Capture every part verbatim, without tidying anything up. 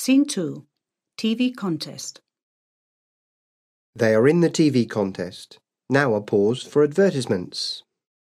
Scene two. T V contest. They are in the T V contest. Now a pause for advertisements.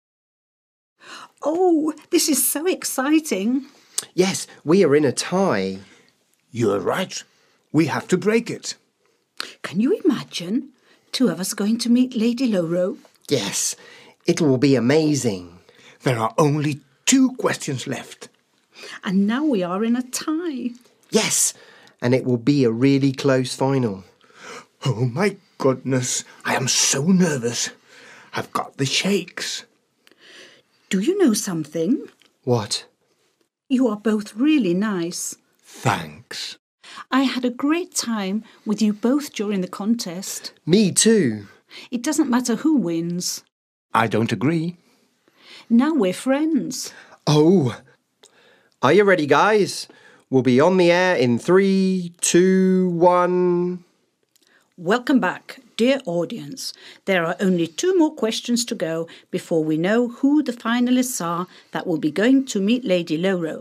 Oh, this is so exciting. Yes, we are in a tie. You're right. We have to break it. Can you imagine two of us going to meet Lady Lowrow? Yes, it will be amazing. There are only two questions left. And now we are in a tie. Yes, and it will be a really close final. Oh, my goodness. I am so nervous. I've got the shakes. Do you know something? What? You are both really nice. Thanks. I had a great time with you both during the contest. Me too. It doesn't matter who wins. I don't agree. Now we're friends. Oh! Are you ready, guys? We'll be on the air in three, two, one... Welcome back, dear audience. There are only two more questions to go before we know who the finalists are that will be going to meet Lady Lowrow.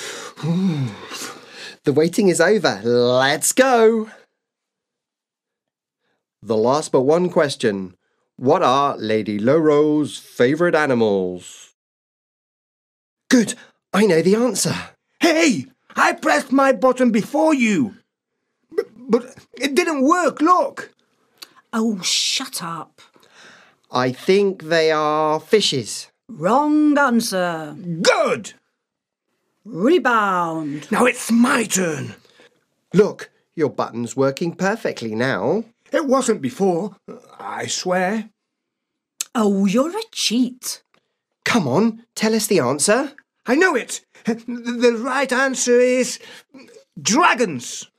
The waiting is over. Let's go! The last but one question. What are Lady Lowrow's favourite animals? Good! I know the answer. Hey! I pressed my button before you. B- but it didn't work, look. Oh, shut up. I think they are fishes. Wrong answer. Good! Rebound. Now it's my turn. Look, your button's working perfectly now. It wasn't before, I swear. Oh, you're a cheat. Come on, tell us the answer. I know it. The right answer is dragons.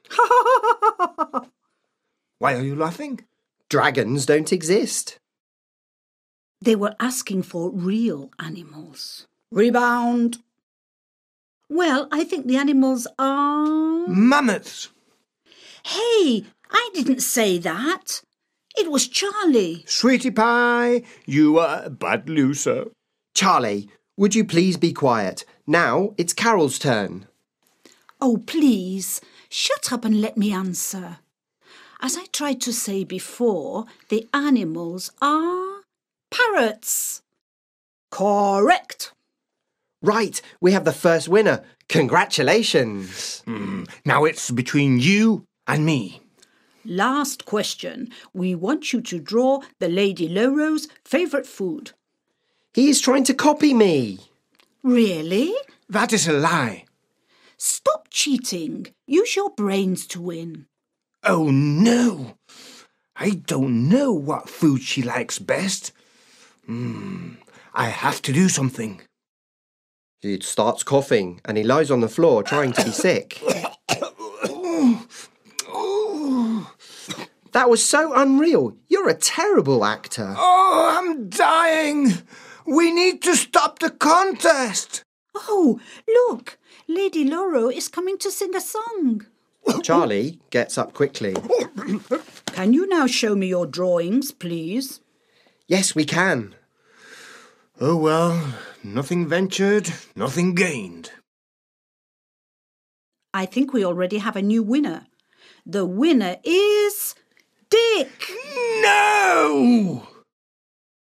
Why are you laughing? Dragons don't exist. They were asking for real animals. Rebound. Well, I think the animals are... Mammoths. Hey, I didn't say that. It was Charlie. Sweetie pie, you are a bad loser. Charlie, would you please be quiet? Now it's Carol's turn. Oh, please, shut up and let me answer. As I tried to say before, the animals are parrots. Correct. Right, we have the first winner. Congratulations. Mm, now it's between you and me. Last question. We want you to draw the Lady Lowrow's favourite food. He is trying to copy me. Really? That is a lie. Stop cheating. Use your brains to win. Oh, no. I don't know what food she likes best. Mm, I have to do something. He starts coughing and he lies on the floor trying to be sick. That was so unreal. You're a terrible actor. Oh, I'm dying. We need to stop the contest. Oh, look. Lady Lowrow is coming to sing a song. Charlie gets up quickly. Can you now show me your drawings, please? Yes, we can. Oh, well, nothing ventured, nothing gained. I think we already have a new winner. The winner is Dick. No!